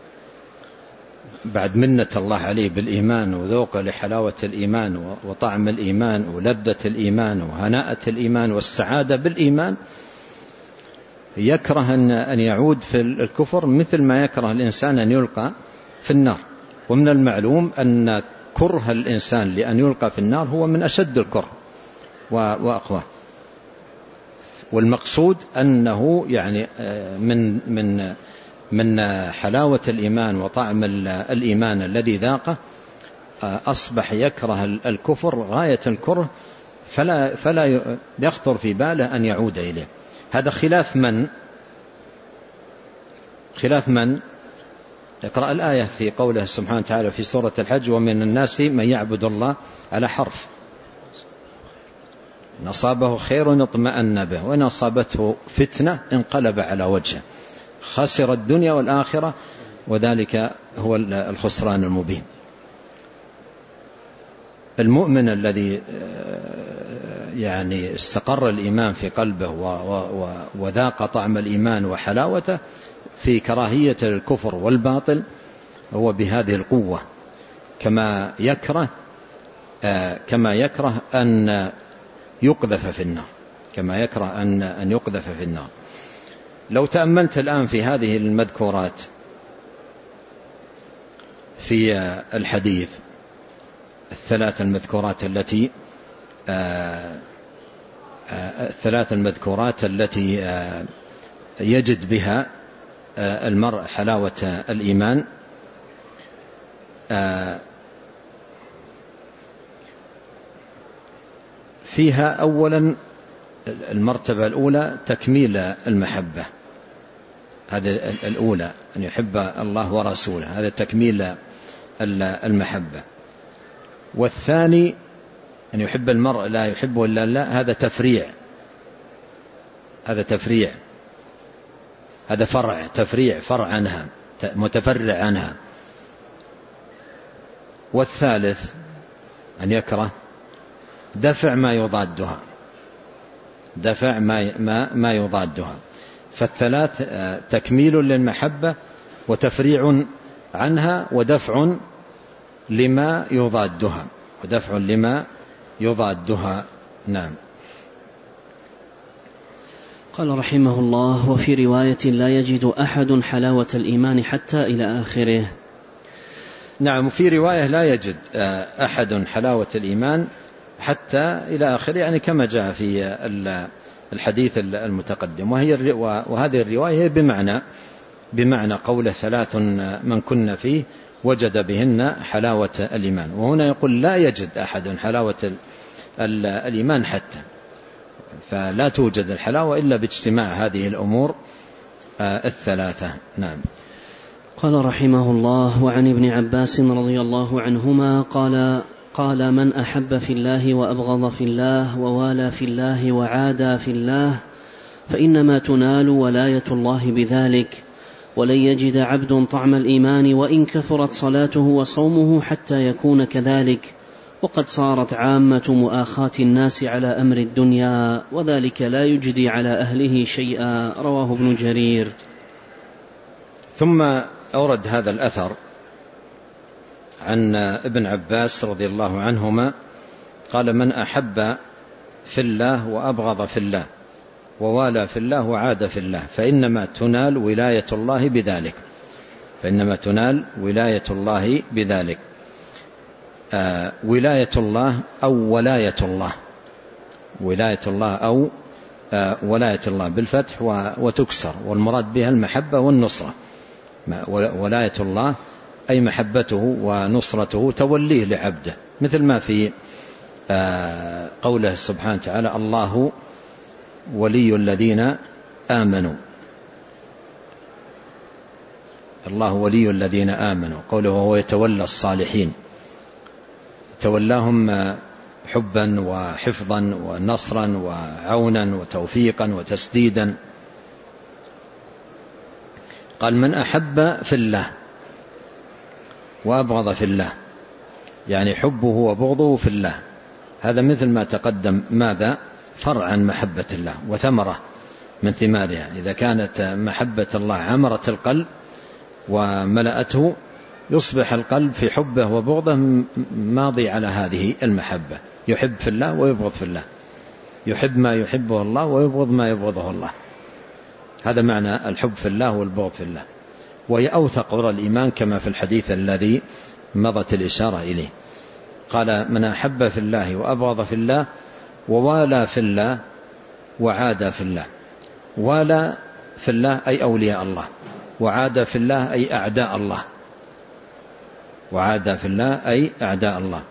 بعد منة الله عليه بالإيمان وذوقه لحلاوة الإيمان وطعم الإيمان ولذة الإيمان وهناءة الإيمان والسعادة بالإيمان، يكره أن يعود في الكفر مثل ما يكره الإنسان أن يلقى في النار. ومن المعلوم أن كره الإنسان لأن يلقى في النار هو من أشد الكره وأقوى. والمقصود أنه يعني من من من حلاوة الإيمان وطعم الإيمان الذي ذاقه أصبح يكره الكفر غاية الكره، فلا فلا يخطر في باله أن يعود إليه. هذا خلاف من خلاف من اقرأ الآية في قوله سبحانه وتعالى في سورة الحج: ومن الناس من يعبد الله على حرف، إن أصابه خير اطمأن به وإن أصابته فتنة انقلب على وجهه خسر الدنيا والآخرة وذلك هو الخسران المبين. المؤمن الذي يعني استقر الإيمان في قلبه وذاق طعم الإيمان وحلاوته في كراهية الكفر والباطل هو بهذه القوة، كما يكره كما يكره أن يقذف في النار كما يكره أن أن يقذف في النار. لو تأملت الآن في هذه المذكورات في الحديث الثلاث المذكورات التي الثلاث المذكورات التي يجد بها المرء حلاوة الإيمان، فيها أولا المرتبة الأولى تكميل المحبة، هذه الأولى أن يحب الله ورسوله، هذا تكميل المحبة. والثاني أن يحب المرء لا يحبه إلا الله، هذا تفريع هذا تفريع هذا فرع تفريع فرع عنها متفرع عنها. والثالث أن يكره دفع ما يضادها دفع ما ما ما يضادها. فالثلاث تكميل للمحبة وتفريع عنها ودفع لما يضادها ودفع لما يضادها. نعم. قال رحمه الله: وفي رواية لا يجد أحد حلاوة الإيمان حتى إلى آخره. نعم، في رواية لا يجد أحد حلاوة الإيمان حتى إلى آخره، يعني كما جاء في الحديث المتقدم. وهي وهذه الرواية بمعنى بمعنى قول ثلاث من كن فيه وجد بهن حلاوة الإيمان. وهنا يقول لا يجد أحد حلاوة الإيمان حتى، فلا توجد الحلاوة إلا باجتماع هذه الأمور الثلاثة. نعم. قال رحمه الله: وعن ابن عباس رضي الله عنهما قال قال من أحب في الله وأبغض في الله ووالى في الله وعادى في الله فإنما تنال ولاية الله بذلك، ولن يجد عبد طعم الإيمان وإن كثرت صلاته وصومه حتى يكون كذلك، وقد صارت عامة مؤاخاة الناس على أمر الدنيا، وذلك لا يجدي على أهله شيئا. رواه ابن جرير. ثم أورد هذا الأثر عن ابن عباس رضي الله عنهما قال: من أحب في الله وأبغض في الله ووالى في الله وعاد في الله فإنما تنال ولاية الله بذلك فإنما تنال ولاية الله بذلك. آه ولاية الله أو ولاية الله ولاية الله أو آه ولاية الله بالفتح وتكسر، والمراد بها المحبة والنصرة. ولاية الله أي محبته ونصرته توليه لعبده، مثل ما في آه قوله سبحانه وتعالى: الله ولي الذين آمنوا الله ولي الذين آمنوا قوله وهو يتولى الصالحين، تولاهم حبا وحفظا ونصرا وعونا وتوفيقا وتسديدا. قال: من أحب في الله وأبغض في الله، يعني حبه وبغضه في الله، هذا مثل ما تقدم ماذا؟ فرع عن محبة الله وثمرة من ثمارها. إذا كانت محبة الله عمرت القلب وملأته يصبح القلب في حبه وبغضه ماضي على هذه المحبة، يحب في الله ويبغض في الله، يحب ما يحبه الله ويبغض ما يبغضه الله. هذا معنى الحب في الله والبغض في الله، وهي أوثق عرى الإيمان كما في الحديث الذي مضت الإشارة إليه. قال: من أحب في الله وأبغض في الله ووالى في الله وعادى في الله. والى في الله أي أولياء الله، وعادى في الله أي أعداء الله، وعادى في الله أي أعداء الله.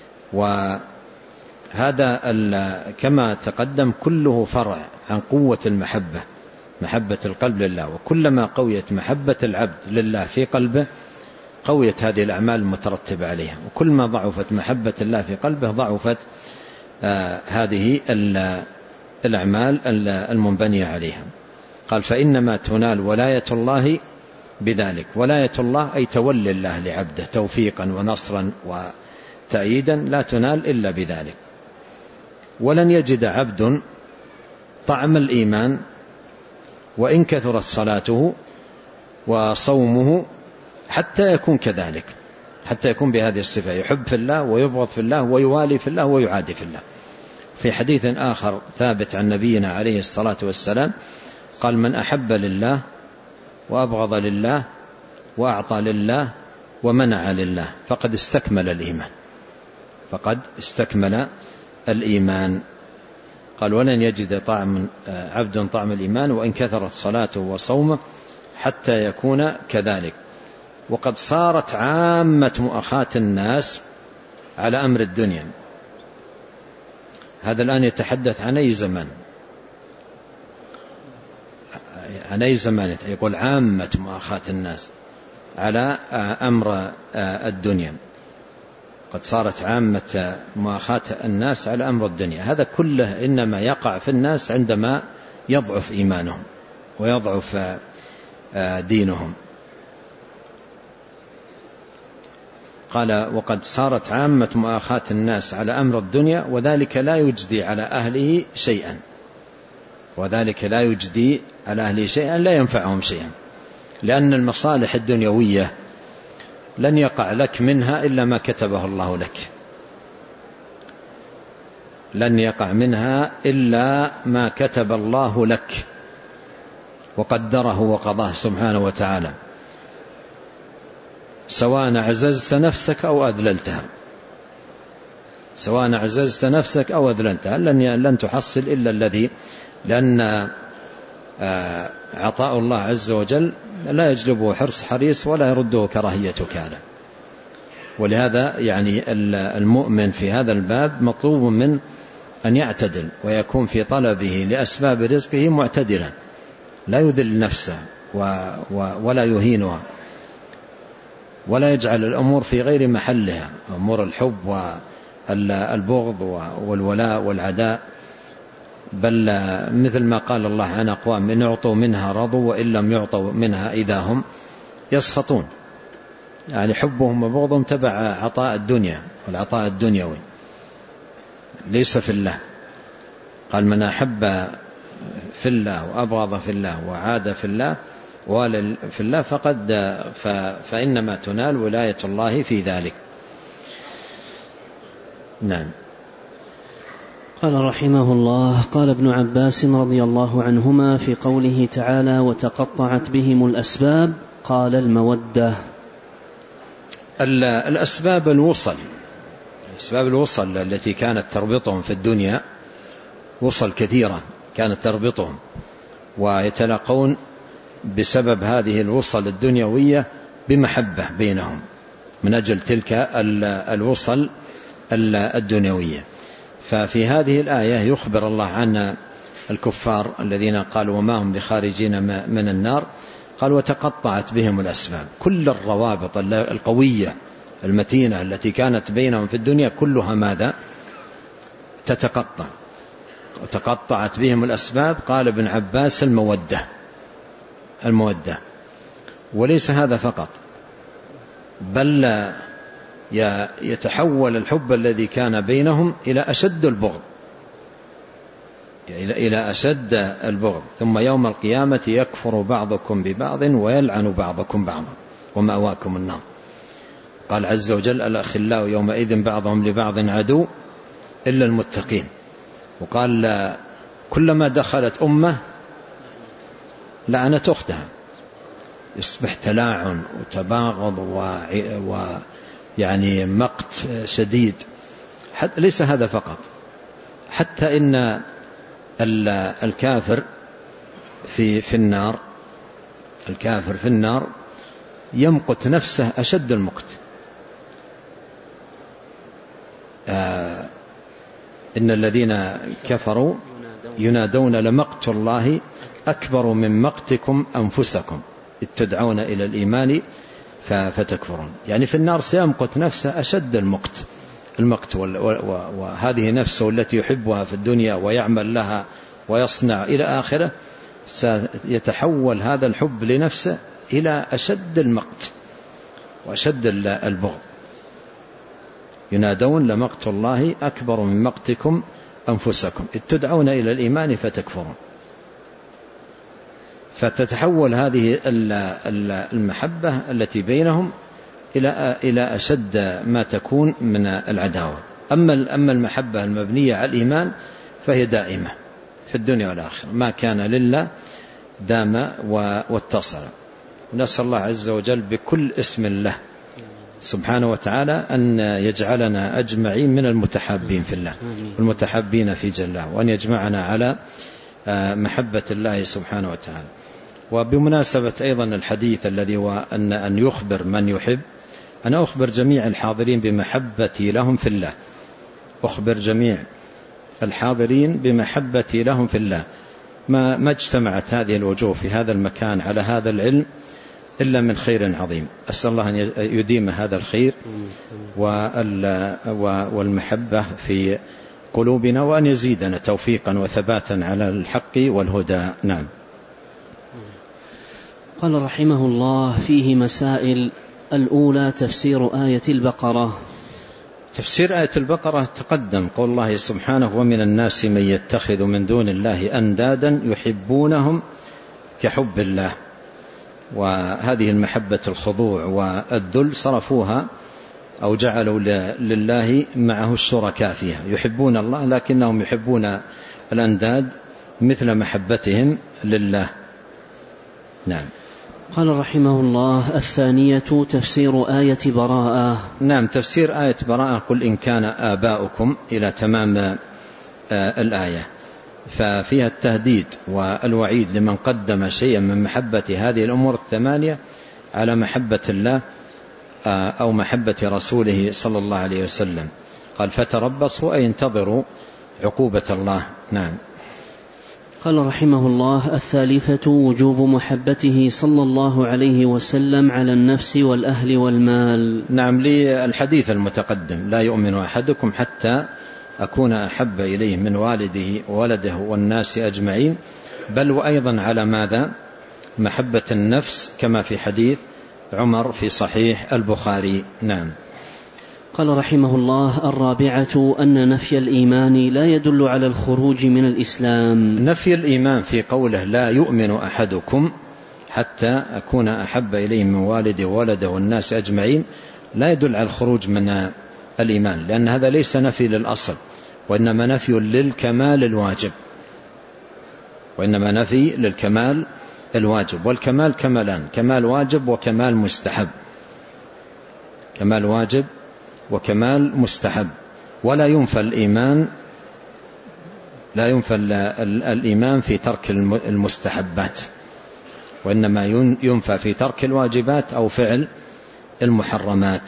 وهذا كما تقدم كله فرع عن قوة المحبة، محبة القلب لله، وكلما قويت محبة العبد لله في قلبه قويت هذه الأعمال المترتبة عليها، وكل ما ضعفت محبة الله في قلبه ضعفت آه هذه الأعمال المنبنية عليها. قال: فإنما تنال ولاية الله بذلك. ولاية الله أي تولي الله لعبده توفيقا ونصرا وتأييدا، لا تنال إلا بذلك. ولن يجد عبد طعم الإيمان وإن كثرت صلاته وصومه حتى يكون كذلك، حتى يكون بهذه الصفة، يحب في الله ويبغض في الله ويوالي في الله ويعادي في الله. في حديث آخر ثابت عن نبينا عليه الصلاة والسلام قال: من أحب لله وأبغض لله وأعطى لله ومنع لله فقد استكمل الإيمان، فقد استكمل الإيمان. قال: ولن يجد طعم عبد طعم الإيمان وإن كثرت صلاته وصومه حتى يكون كذلك. وقد صارت عامة مؤاخاة الناس على أمر الدنيا. هذا الآن يتحدث عن أي زمان، عن أي زمان يقول عامة مؤاخاة الناس على أمر الدنيا. قد صارت عامة مؤاخاة الناس على أمر الدنيا. هذا كله إنما يقع في الناس عندما يضعف إيمانهم ويضعف دينهم. قال: وقد صارت عامة مؤاخاة الناس على أمر الدنيا وذلك لا يجدي على أهله شيئا، وذلك لا يجدي على أهله شيئا، لا ينفعهم شيئا، لأن المصالح الدنيوية لن يقع لك منها إلا ما كتبه الله لك، لن يقع منها إلا ما كتب الله لك وقدره وقضاه سبحانه وتعالى، سواء عززت نفسك أو أذللتها، سواء عززت نفسك أو أذللتها لن لن تحصل إلا الذي، لأن عطاء الله عز وجل لا يجلبه حرص حريص ولا يرده كراهية كاله. ولهذا يعني المؤمن في هذا الباب مطلوب من أن يعتدل ويكون في طلبه لأسباب رزقه معتدلا، لا يذل نفسه ولا يهينها، ولا يجعل الأمور في غير محلها، أمور الحب والبغض والولاء والعداء، بل مثل ما قال الله عن أقوام إن يعطوا منها رضوا وإن لم يعطوا منها إذا هم يسخطون. يعني حبهم وبغضهم تبع عطاء الدنيا والعطاء الدنيوي ليس في الله. قال: من أحب في الله وأبغض في الله وعاد في الله ووالى في الله فقد فإنما تنال ولاية الله في ذلك. نعم. قال رحمه الله: قال ابن عباس رضي الله عنهما في قوله تعالى: وتقطعت بهم الأسباب، قال: المودة. الأسباب الوصل، أسباب الوصل التي كانت تربطهم في الدنيا، وصل كثيرة كانت تربطهم ويتلاقون بسبب هذه الوصل الدنيوية بمحبة بينهم من أجل تلك الوصل الدنيوية. ففي هذه الآية يخبر الله عن الكفار الذين قالوا وما هم بخارجين من النار، قال: وتقطعت بهم الأسباب. كل الروابط القوية المتينة التي كانت بينهم في الدنيا كلها ماذا؟ تتقطع. وتقطعت بهم الأسباب، قال ابن عباس: المودة، المودة. وليس هذا فقط، بل يتحول الحب الذي كان بينهم إلى أشد البغض، إلى أشد البغض. ثم يوم القيامة يكفر بعضكم ببعض ويلعن بعضكم بعضا ومأواكم النار. قال عز وجل: الأخلاء يومئذ بعضهم لبعض عدو إلا المتقين. وقال: كلما دخلت أمة لعنت أختها، يصبح تلاعن وتباغض ويعني مقت شديد. ليس هذا فقط، حتى إن الكافر في في النار الكافر في النار يمقت نفسه أشد المقت. آه إن الذين كفروا ينادون لمقت الله أكبر من مقتكم أنفسكم إذ تدعون إلى الإيمان فتكفرون. يعني في النار سيمقت نفسه أشد المقت المقت وهذه نفسه التي يحبها في الدنيا ويعمل لها ويصنع إلى آخره، سيتحول هذا الحب لنفسه إلى أشد المقت وأشد البغض. ينادون لمقت الله أكبر من مقتكم أنفسكم إذ تدعون إلى الإيمان فتكفرون. فتتحول هذه المحبة التي بينهم إلى إلى أشد ما تكون من العداوة. أما أما المحبة المبنية على الإيمان فهي دائمة في الدنيا والآخرة، ما كان لله دام واتصل. نسأل الله عز وجل بكل اسم له سبحانه وتعالى أن يجعلنا أجمعين من المتحابين في الله والمتحابين في جله، وأن يجمعنا على محبة الله سبحانه وتعالى. وبمناسبة أيضا الحديث الذي هو أن أن يخبر من يحب، أنا أخبر جميع الحاضرين بمحبتي لهم في الله، أخبر جميع الحاضرين بمحبتي لهم في الله. ما ما اجتمعت هذه الوجوه في هذا المكان على هذا العلم إلا من خير عظيم. أسأل الله أن يديم هذا الخير والمحبة في قلوبنا، وأن يزيدنا توفيقا وثباتا على الحق والهدى. نعم. قال رحمه الله: فيه مسائل. الأولى تفسير آية البقرة. تفسير آية البقرة تقدم قول الله سبحانه: ومن الناس من يتخذ من دون الله أندادا يحبونهم كحب الله. وهذه المحبة الخضوع والذل صرفوها أو جعلوا لله معه الشركاء فيها، يحبون الله لكنهم يحبون الأنداد مثل محبتهم لله. نعم. قال رحمه الله: الثانية تفسير آية براءة. نعم، تفسير آية براءة: قل إن كان آباؤكم إلى تمام الآية، ففيها التهديد والوعيد لمن قدم شيئا من محبة هذه الأمور الثمانية على محبة الله أو محبة رسوله صلى الله عليه وسلم. قال: فتربصوا أي انتظروا عقوبة الله. نعم. قال رحمه الله: الثالثة وجوب محبته صلى الله عليه وسلم على النفس والأهل والمال. نعم، للحديث المتقدم: لا يؤمن أحدكم حتى أكون أحب إليه من والده وولده والناس أجمعين، بل وأيضا على ماذا؟ محبة النفس، كما في حديث عمر في صحيح البخاري. نعم. قال رحمه الله: الرابعة أن نفي الإيمان لا يدل على الخروج من الإسلام. نفي الإيمان في قوله لا يؤمن أحدكم حتى أكون أحب إليه من والده وولده والناس أجمعين لا يدل على الخروج من الإيمان، لأن هذا ليس نفي للأصل، وإنما نفي للكمال الواجب، وإنما نفي للكمال الواجب. والكمال كمالان: كمال واجب وكمال مستحب. كمال واجب وكمال مستحب. ولا ينفى الإيمان لا ينفى الإيمان في ترك المستحبات، وإنما ينفى في ترك الواجبات أو فعل المحرمات.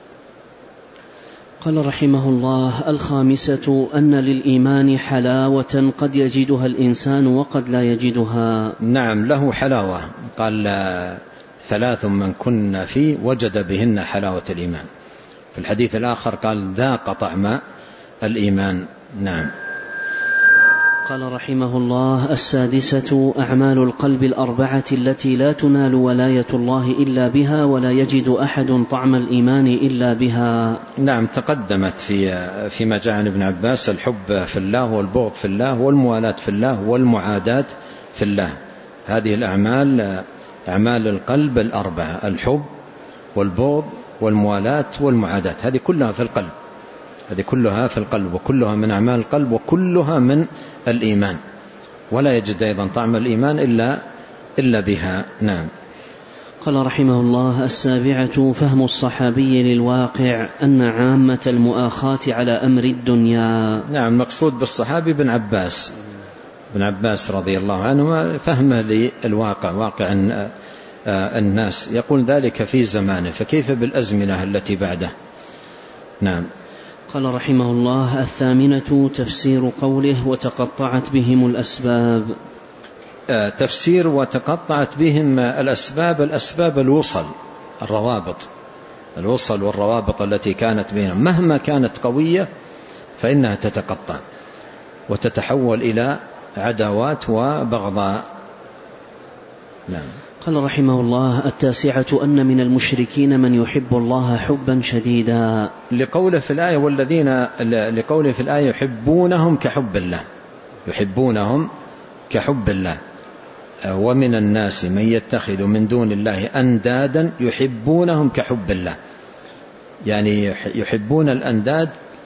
قال رحمه الله: الخامسة أن للإيمان حلاوة قد يجدها الإنسان وقد لا يجدها. نعم، له حلاوة. قال: ثلاث من كن فيه وجد بهن حلاوة الإيمان. في الحديث الآخر قال: ذاق طعم الإيمان. نعم. قال رحمه الله: السادسة أعمال القلب الأربعة التي لا تنال ولاية الله إلا بها ولا يجد أحد طعم الإيمان إلا بها. نعم، تقدمت في فيما جاء عن ابن عباس: الحب في الله والبغض في الله والموالاة في الله والمعاداة في الله. هذه الأعمال أعمال القلب الأربعة: الحب والبغض والموالاة والمعاداة، هذه كلها في القلب، هذه كلها في القلب، وكلها من أعمال القلب، وكلها من الإيمان. ولا يجد أيضا طعم الإيمان إلا إلا بها. نعم. قال رحمه الله: السابعة فهم الصحابي للواقع أن عامة المؤاخاة على أمر الدنيا. نعم، مقصود بالصحابي بن عباس بن عباس رضي الله عنه فهمه للواقع، واقع الناس، يقول ذلك في زمانه، فكيف بالأزمنة التي بعده. نعم. قال رحمه الله: الثامنة تفسير قوله وتقطعت بهم الأسباب. تفسير وتقطعت بهم الأسباب، الأسباب الوصل، الروابط، الوصل والروابط التي كانت بينهم مهما كانت قوية فإنها تتقطع وتتحول إلى عداوات وبغضاء. نعم. قال رحمه الله: التاسعة أن من المشركين من يحب الله حبا شديدا، لقوله في الآية والذين لقوله في الآية يحبونهم كحب الله، يحبونهم كحب الله. ومن الناس من يتخذ من دون الله أندادا يحبونهم كحب الله، يعني يحبون الأنداد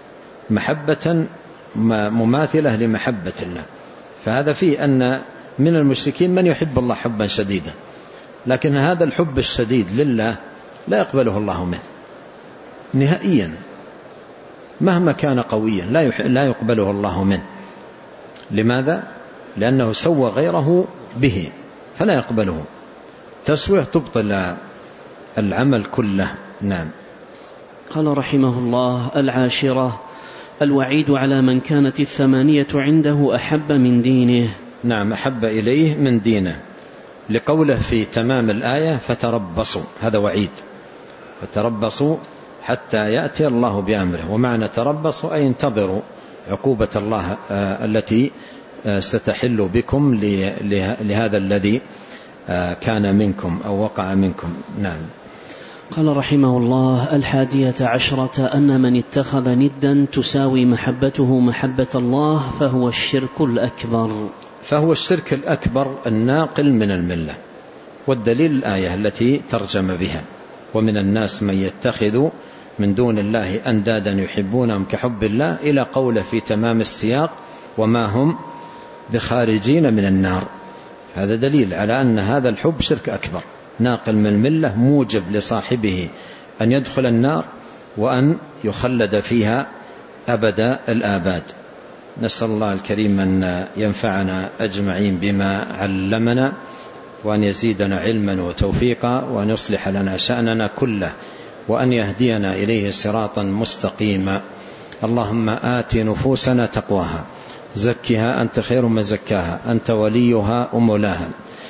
محبة مماثلة لمحبة الله. فهذا فيه أن من المشركين من يحب الله حبا شديدا، لكن هذا الحب الشديد لله لا يقبله الله منه نهائيا، مهما كان قويا لا يقبله الله منه. لماذا؟ لأنه سوى غيره به فلا يقبله، تسوية تبطل العمل كله. نعم. قال رحمه الله: العاشرة الوعيد على من كانت الثمانية عنده أحب من دينه. نعم، أحب إليه من دينه، لقوله في تمام الآية فتربصوا، هذا وعيد، فتربصوا حتى يأتي الله بأمره. ومعنى تربصوا أي انتظروا عقوبة الله التي ستحل بكم لهذا الذي كان منكم أو وقع منكم. نعم. قال رحمه الله: الحادية عشرة أن من اتخذ ندا تساوي محبته محبة الله فهو الشرك الأكبر. فهو الشرك الأكبر الناقل من الملة، والدليل الآية التي ترجم بها: ومن الناس من يتخذ من دون الله أندادا يحبونهم كحب الله، إلى قوله في تمام السياق: وما هم بخارجين من النار. هذا دليل على أن هذا الحب شرك أكبر ناقل من الملة، موجب لصاحبه أن يدخل النار وأن يخلد فيها أبد الآباد. نسأل الله الكريم أن ينفعنا أجمعين بما علمنا، وأن يزيدنا علما وتوفيقا، وأن يصلح لنا شأننا كله، وأن يهدينا إليه صراطا مستقيما. اللهم آت نفوسنا تقواها، زكها أنت خير من زكاها، أنت وليها ومولاها.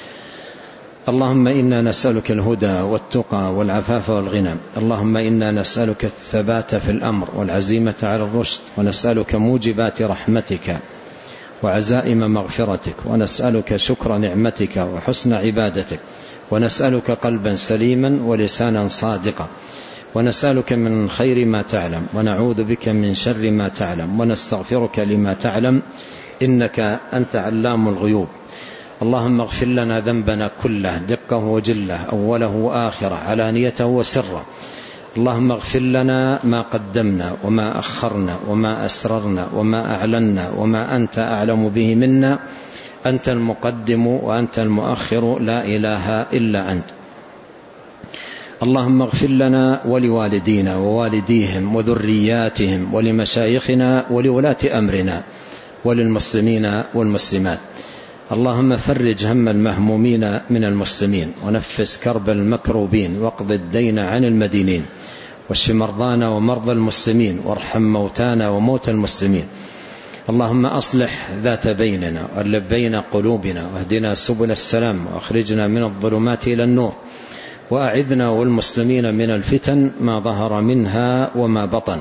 اللهم إنا نسألك الهدى والتقى والعفاف والغنى. اللهم إنا نسألك الثبات في الأمر والعزيمة على الرشد، ونسألك موجبات رحمتك وعزائم مغفرتك، ونسألك شكر نعمتك وحسن عبادتك، ونسألك قلبا سليما ولسانا صادقا، ونسألك من خير ما تعلم، ونعوذ بك من شر ما تعلم، ونستغفرك لما تعلم، إنك أنت علام الغيوب. اللهم اغفر لنا ذنبنا كله دقه وجله، أوله وآخره، علانيته وسره. اللهم اغفر لنا ما قدمنا وما أخرنا وما أسررنا وما أعلنا وما أنت أعلم به منا، أنت المقدم وأنت المؤخر، لا إله إلا أنت. اللهم اغفر لنا ولوالدينا ووالديهم وذرياتهم ولمشايخنا ولولاة أمرنا وللمسلمين والمسلمات. اللهم فرج هم المهمومين من المسلمين، ونفس كرب المكروبين، واقض الدين عن المدينين، واشف مرضانا ومرضى المسلمين، وارحم موتانا وموتى المسلمين. اللهم أصلح ذات بيننا وألف بين قلوبنا، واهدنا سبل السلام، وأخرجنا من الظلمات إلى النور، وأعذنا والمسلمين من الفتن ما ظهر منها وما بطن.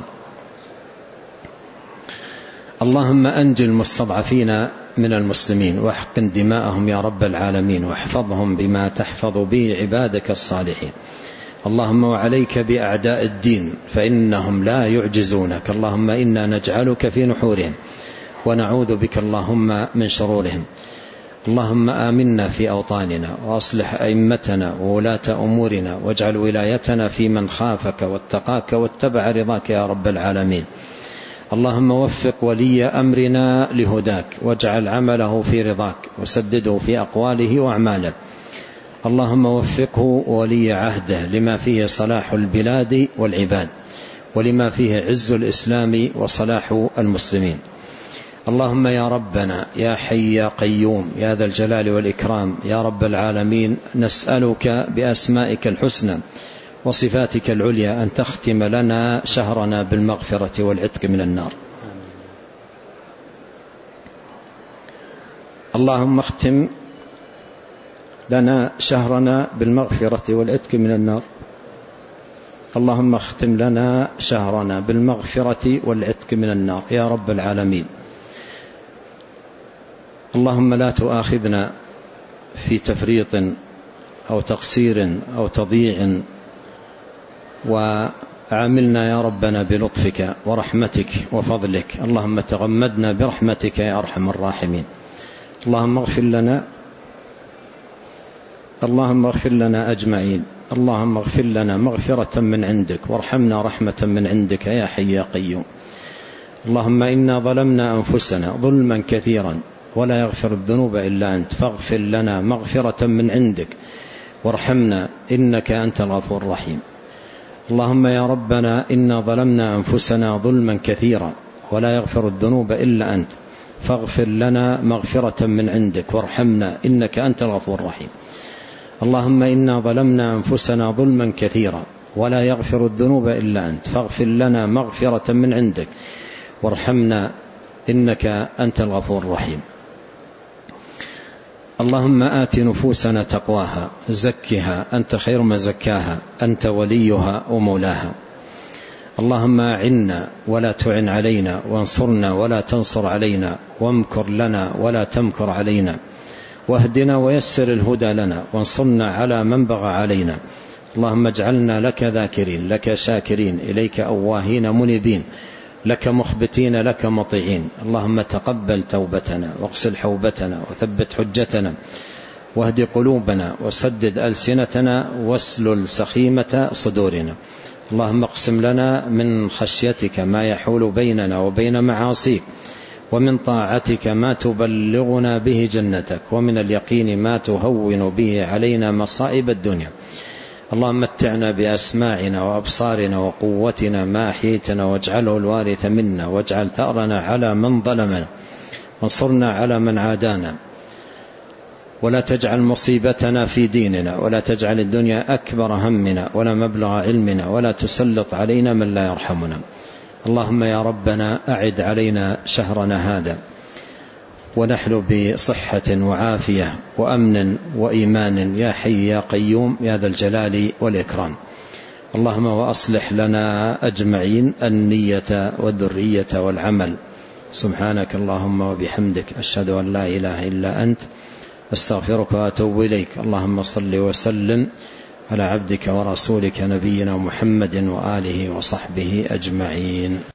اللهم أنجي المستضعفين من المسلمين، واحقن دماءهم يا رب العالمين، واحفظهم بما تحفظ به عبادك الصالحين. اللهم وعليك بأعداء الدين فإنهم لا يعجزونك. اللهم إنا نجعلك في نحورهم ونعوذ بك اللهم من شرورهم. اللهم آمنا في أوطاننا، وأصلح أئمتنا وولاة أمورنا، واجعل ولايتنا في من خافك واتقاك واتبع رضاك يا رب العالمين. اللهم وفق ولي أمرنا لهداك، واجعل عمله في رضاك، وسدده في أقواله وأعماله. اللهم وفقه ولي عهده لما فيه صلاح البلاد والعباد، ولما فيه عز الإسلام وصلاح المسلمين. اللهم يا ربنا يا حي يا قيوم يا ذا الجلال والإكرام يا رب العالمين، نسألك بأسمائك الحسنى وصفاتك العليا أن تختم لنا شهرنا بالمغفرة والعتق من النار. اللهم اختم لنا شهرنا بالمغفرة والعتق من النار. اللهم اختم لنا شهرنا بالمغفرة والعتق من النار يا رب العالمين. اللهم لا تؤاخذنا في تفريط أو تقصير أو تضييع، وعاملنا يا ربنا بلطفك ورحمتك وفضلك. اللهم تغمدنا برحمتك يا أرحم الراحمين. اللهم اغفر لنا اللهم اغفر لنا أجمعين. اللهم اغفر لنا مغفرة من عندك وارحمنا رحمة من عندك يا حي يا قيوم. اللهم إنا ظلمنا أنفسنا ظلما كثيرا ولا يغفر الذنوب إلا أنت، فاغفر لنا مغفرة من عندك وارحمنا إنك أنت الغفور الرحيم. اللهم يا ربنا إنا ظلمنا أنفسنا ظلما كثيرا ولا يغفر الذنوب إلا أنت، فاغفر لنا مغفرة من عندك وارحمنا إنك أنت الغفور الرحيم. اللهم إنا ظلمنا أنفسنا ظلما كثيرا ولا يغفر الذنوب إلا أنت، فاغفر لنا مغفرة من عندك وارحمنا إنك أنت الغفور الرحيم. اللهم آت نفوسنا تقواها زكها أنت خير من زكاها أنت وليها ومولاها. اللهم أعنا ولا تعن علينا، وانصرنا ولا تنصر علينا، وامكر لنا ولا تمكر علينا، واهدنا ويسر الهدى لنا، وانصرنا على من بغى علينا. اللهم اجعلنا لك ذاكرين لك شاكرين إليك أواهين منيبين، لك مخبتين لك مطيعين. اللهم تقبل توبتنا واغسل حوبتنا وثبت حجتنا واهد قلوبنا وسدد ألسنتنا واسلل سخيمة صدورنا. اللهم اقسم لنا من خشيتك ما يحول بيننا وبين معاصيك، ومن طاعتك ما تبلغنا به جنتك، ومن اليقين ما تهون به علينا مصائب الدنيا. اللهم متعنا بأسماعنا وأبصارنا وقوتنا ما أحييتنا، واجعله الوارث منا، واجعل ثأرنا على من ظلمنا، وانصرنا على من عادانا، ولا تجعل مصيبتنا في ديننا، ولا تجعل الدنيا أكبر همنا ولا مبلغ علمنا، ولا تسلط علينا من لا يرحمنا. اللهم يا ربنا أعد علينا شهرنا هذا ونحن بصحة وعافية وأمن وإيمان يا حي يا قيوم يا ذا الجلال والإكرام. اللهم وأصلح لنا أجمعين النية والذرية والعمل. سبحانك اللهم وبحمدك، أشهد أن لا إله إلا أنت، أستغفرك وأتوب إليك. اللهم صل وسلم على عبدك ورسولك نبينا محمد وآله وصحبه أجمعين.